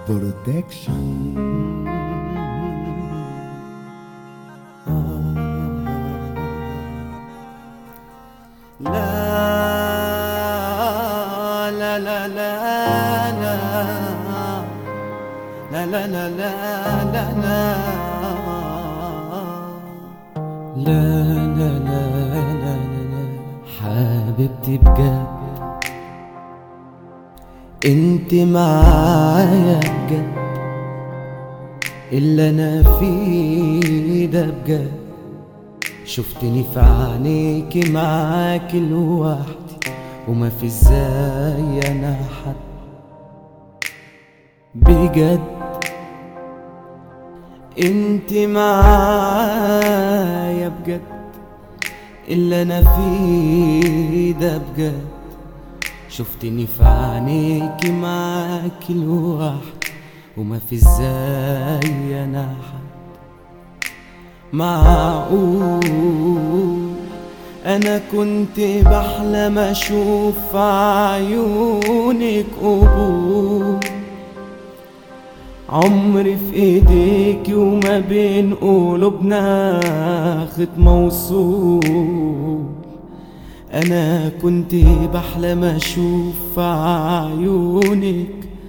Protection. لا لا لا لا لا لا لا لا لا لا لا لا حبيبتي بجد انت معايا بجد، اللي انا فيه ده بجد. شفتني في عينيكي معاكي لوحدي، وما في ازاي انا حد بجد. انت معايا بجد، اللي انا فيه ده بجد. شفتني في عينيكي معاكي لوحدي، وما في ازاي انا حد. معقول انا كنت بحلم اشوف في عيونك قبول، عمري في ايديكي وما بين قلوبنا خيط موصول. انا كنت بحلم اشوف في عيونك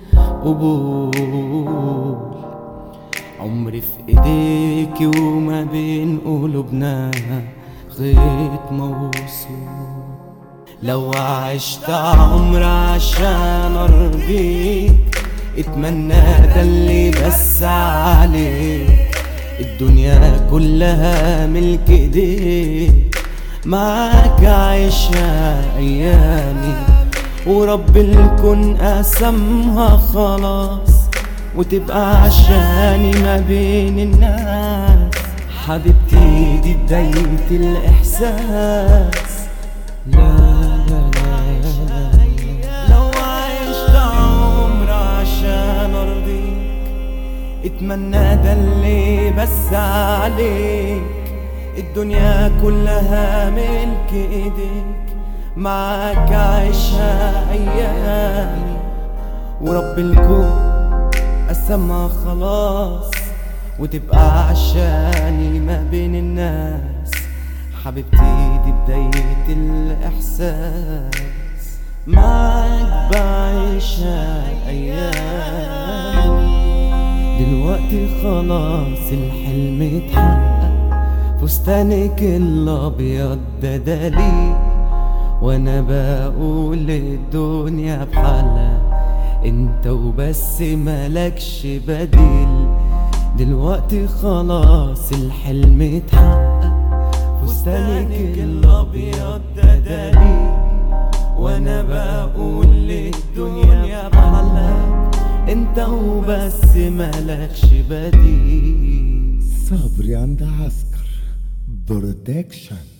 قبول، عمري في ايديكي وما بين قلوبنا خيط موصول. لو عشت عمر عشان ارضيك، اتمنى ده اللي بس عليك. الدنيا كلها ملك ايديك، معاك عايشة ايامي، ورب الكون قسمها خلاص، وتبقى عشاني ما بين الناس. حبيبتي دي بداية الإحساس. لا لا لا لو عشت عمر عشان أرضيك، اتمنى ده اللي بس عليك. الدنيا كلها ملك ايديك، معاك عيشها أيامي، ورب الكون قسمها خلاص، وتبقى عشاني ما بين الناس. حبيبتي دي بداية الإحساس، معاك بعيشها أيامي. دلوقتي خلاص الحلم اتحقق، فستانك الأبيض ده دليل، وأنا بقول الدنيا بحالها انت وبس مالكش بديل. دلوقتي خلاص الحلم اتحقق، فستانك الابيض ده دليل، وانا بقول للدنيا بحالها انت وبس مالكش بديل. صبري عند عسكر. Protection.